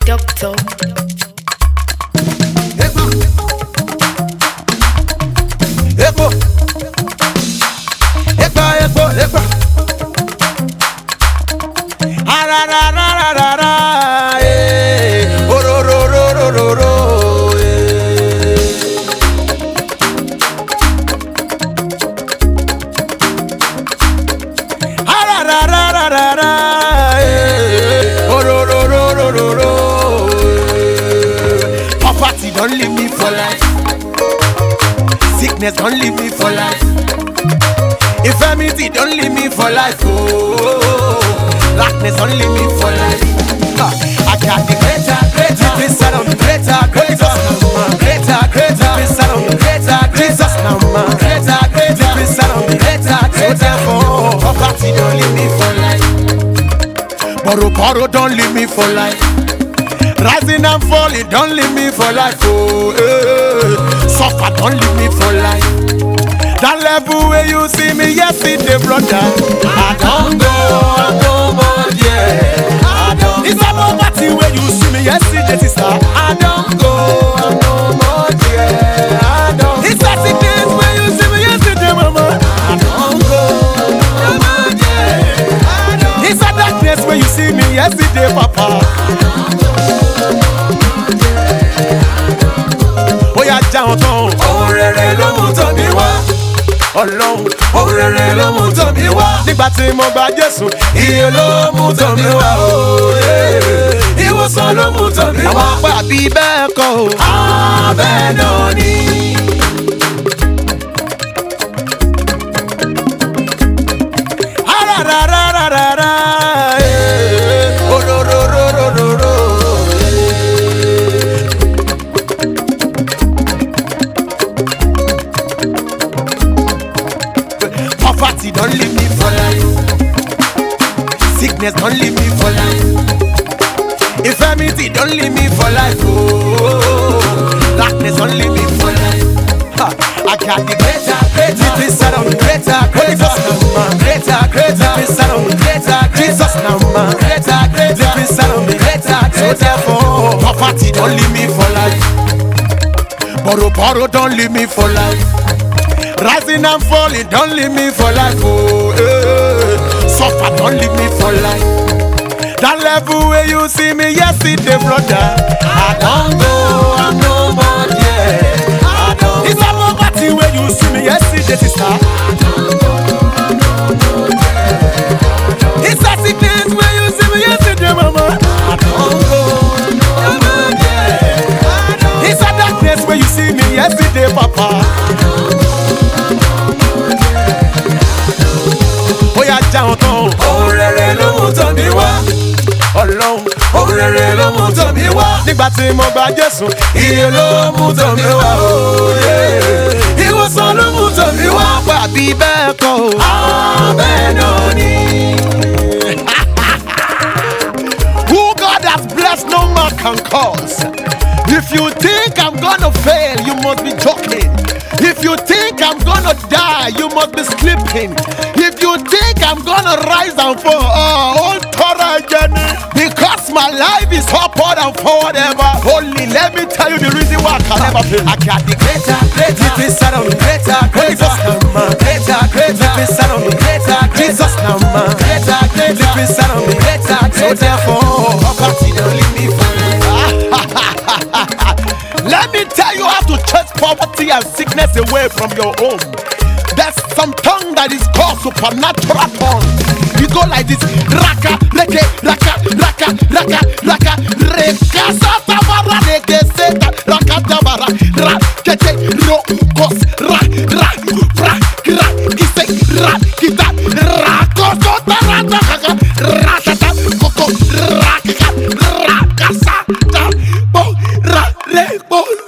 doctor. Poverty don't leave me for life. Sickness don't leave me for life. Infirmity don't leave me for life. Oh, darkness don't leave me for life. I got the greater, inside of me, greater, inside of me, Jesus now, man, inside of me, so therefore, poverty don't leave me for life. Borrow don't leave me for life. Rising and falling don't leave me for life. Oh, suffer don't leave me for life. That level where you see me yesterday, brother, I don't go, I'm no more there. I don't. It's a poverty where you see me yesterday, sister. I don't go, I'm no more there. I don't. It's a sickness where you see me yesterday, mama. I don't go, I'm no more there. I don't. It's a darkness where you see me yesterday, papa. Oya jàun tán, ohun rere ló mú tọ̀ mí wá. Ọlọ́run, ohun rere ló mú tọ̀ mí wá. Nígbà tí mo gba Jésù, iye ló mú tọ̀ mí wá. Ìwòsàn ló mú tọ̀ mí wá. Àwọn apá àbí bẹ́ẹ̀ kọ́ o. Bẹ́ẹ̀ náà ni. Poverty don't leave me for life. Sickness don't leave me for life. Infirmity don't leave me for life. Oh, darkness don't leave me for life. I got the greater, inside of me, greater, inside of me, Jesus now, man, inside of me, so therefore, poverty don't leave me for life. Borrow don't leave me for life. Rising and falling don't leave me for life. Oh, suffer don't leave me for life. That level where you see me yesterday, brother, I don't go, I'm no more there. I don't. It's a poverty where you see me yesterday, sister. I don't go, I'm no more there. It's a sickness where you see me yesterday, mama. I don't go, I'm no more there. I don't. It's a darkness where you see me yesterday, papa. Oya jàun tán, ohun rere ló mú tọ̀ mí wá. Ọlọ́run, ohun rere ló mú tọ̀ mí wá. Nígbà tí mo gba Jésù, iye ló mú tọ̀ mí wá. Ìwòsàn ló mú tọ̀ mí wá. Àbí bẹ́ẹ̀ kọ́ o. Bẹ́ẹ̀ náà ni. Who God has blessed, no man can curse. If you think I'm gonna fail, you must be joking. If you think I'm gonna die, you must be sleeping. If you think I'm gonna rise and fall, hold Torah journey. Because my life is upward and forward ever. Only let me tell you the reason why I can never fail. I got the greater, inside of me, Jesus now, man, inside of me, Jesus now, man, inside of me, so therefore, poverty don't leave me for life. Let me tell you how to chase poverty and sickness away from your home. There's some tongue that is called supernatural tongue. You go like this: raka, reke, raka, raka, raka, raka, reka, satabara, reke, seta, raka, tabara, ra, kete, ro, kos, ra, ra, ra, ra, kise, ra, kita, ra, koso, tarata, kaka, ra, tata, koko, ra, kaka, ra, kasa, ta, bo, ra, re, bo.